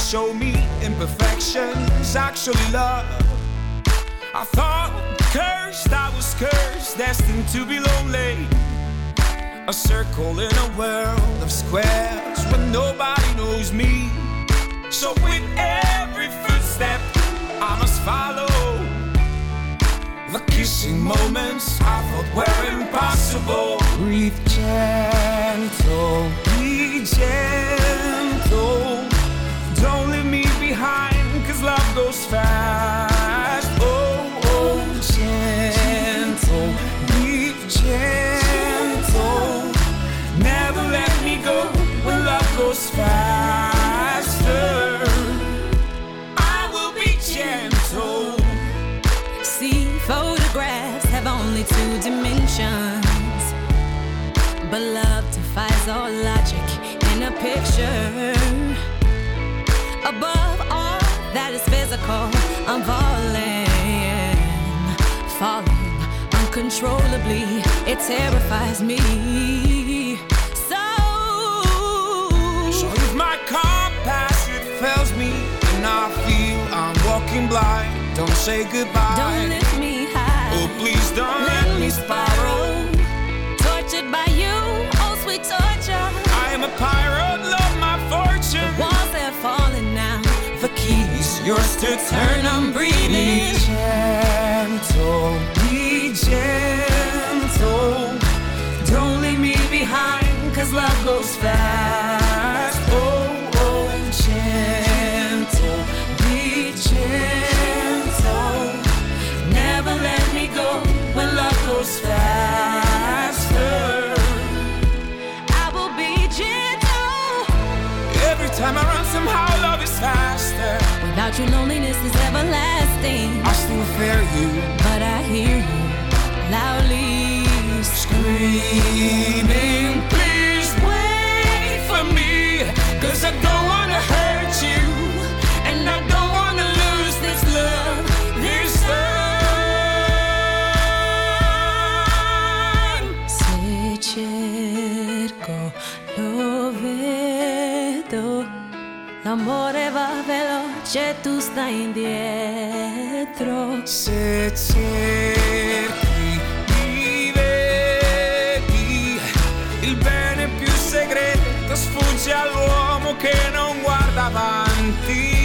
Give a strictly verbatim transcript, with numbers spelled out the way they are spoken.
show me imperfections, actually love. I thought cursed, I was cursed, destined to be lonely. A circle in a world of squares where nobody knows me. So with every footstep I must follow. The kissing moments I thought were impossible. Breathe gentle, be gentle. Don't leave me behind, cause love goes fast. Oh, oh, gentle, be gentle. Never let me go when love goes faster. I will be gentle. See, photographs have only two dimensions, but love defies all logic in a picture. Above all that is physical, I'm falling, falling uncontrollably. It terrifies me. So, so if my compass it fails me and I feel I'm walking blind, don't say goodbye. Don't lift me high. Oh, please don't let, let me spiral. Tortured by you, oh sweet torture. I am a pirate, love my fortune. The walls are falling now. The keys yours to turn. I'm breathing. Be gentle, be gentle. Don't leave me behind, cause love goes fast. Oh, oh, gentle, be gentle. Never let me go when love goes faster. I will be gentle. Every time I run, somehow love is faster. Without you, loneliness is everlasting. I still fear you, but I hear you loudly screaming. Please wait for me, cause I don't wanna hurt you, and I don't wanna lose this love, this time. Se cerco, lo vedo. L'amore va veloce, tu stai indietro. Se cerchi, mi vedi. Il bene più segreto sfugge all'uomo che non guarda avanti.